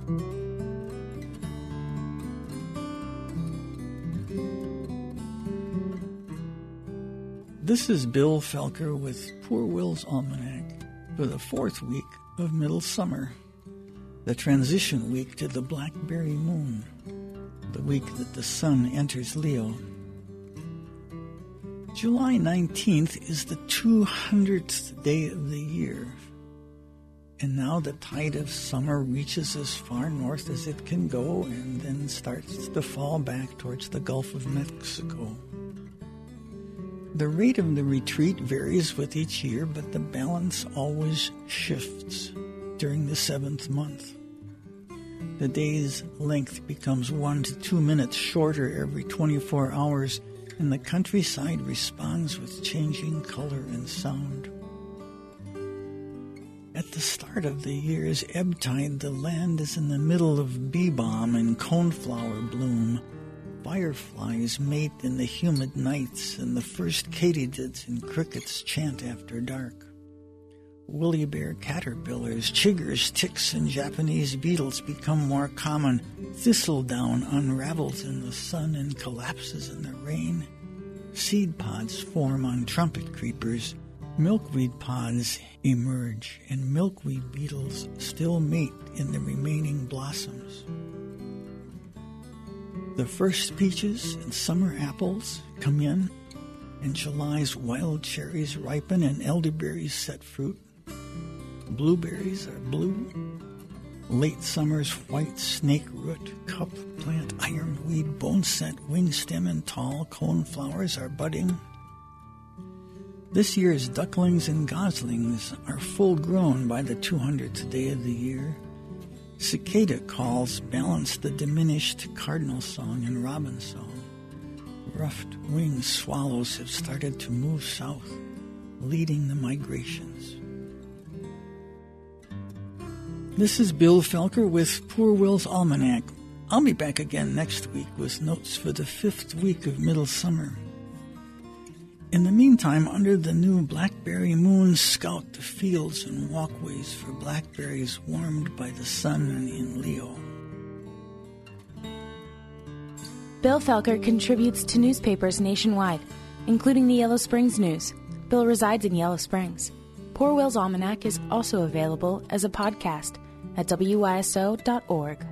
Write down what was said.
This is Bill Felker with Poor Will's Almanac for the 4th week of middle summer, the transition week to the blackberry moon, the week that the sun enters Leo. July 19th is the 200th day of the year, and now the tide of summer reaches as far north as it can go and then starts to fall back towards the Gulf of Mexico. The rate of the retreat varies with each year, but the balance always shifts during the 7th month. The day's length becomes 1 to 2 minutes shorter every 24 hours, and the countryside responds with changing color and sound. At the start of the year's ebb tide, the land is in the middle of bee balm and coneflower bloom. Fireflies mate in the humid nights, and the first katydids and crickets chant after dark. Woolly bear caterpillars, chiggers, ticks, and Japanese beetles become more common. Thistledown unravels in the sun and collapses in the rain. Seed pods form on trumpet creepers. Milkweed pods emerge, and milkweed beetles still mate in the remaining blossoms. The first peaches and summer apples come in, and July's wild cherries ripen and elderberries set fruit. Blueberries are blue. Late summer's white snakeroot, cup plant, ironweed, boneset, wingstem, and tall coneflowers are budding. This year's ducklings and goslings are full grown by the 200th day of the year. Cicada calls balance the diminished cardinal song and robin song. Ruffed-winged swallows have started to move south, leading the migrations. This is Bill Felker with Poor Will's Almanac. I'll be back again next week with notes for the 5th week of middle summer. In the meantime, under the new blackberry moon, scout the fields and walkways for blackberries warmed by the sun in Leo. Bill Felker contributes to newspapers nationwide, including the Yellow Springs News. Bill resides in Yellow Springs. Poor Will's Almanac is also available as a podcast at wyso.org.